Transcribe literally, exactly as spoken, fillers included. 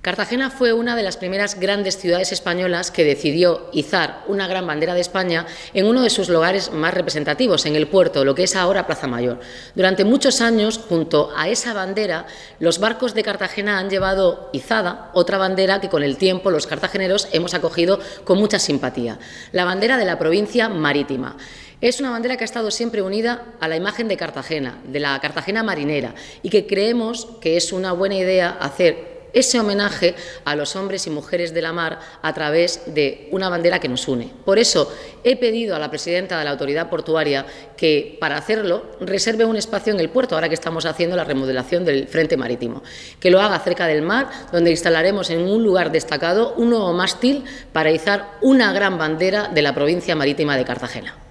Cartagena fue una de las primeras grandes ciudades españolas que decidió izar una gran bandera de España en uno de sus lugares más representativos, en el puerto, lo que es ahora Plaza Mayor. Durante muchos años, junto a esa bandera, los barcos de Cartagena han llevado izada otra bandera que con el tiempo los cartageneros hemos acogido con mucha simpatía, la bandera de la provincia marítima. Es una bandera que ha estado siempre unida a la imagen de Cartagena, de la Cartagena marinera, y que creemos que es una buena idea hacer ese homenaje a los hombres y mujeres de la mar a través de una bandera que nos une. Por eso he pedido a la presidenta de la Autoridad Portuaria que, para hacerlo, reserve un espacio en el puerto, ahora que estamos haciendo la remodelación del frente marítimo, que lo haga cerca del mar, donde instalaremos en un lugar destacado un nuevo mástil para izar una gran bandera de la provincia marítima de Cartagena.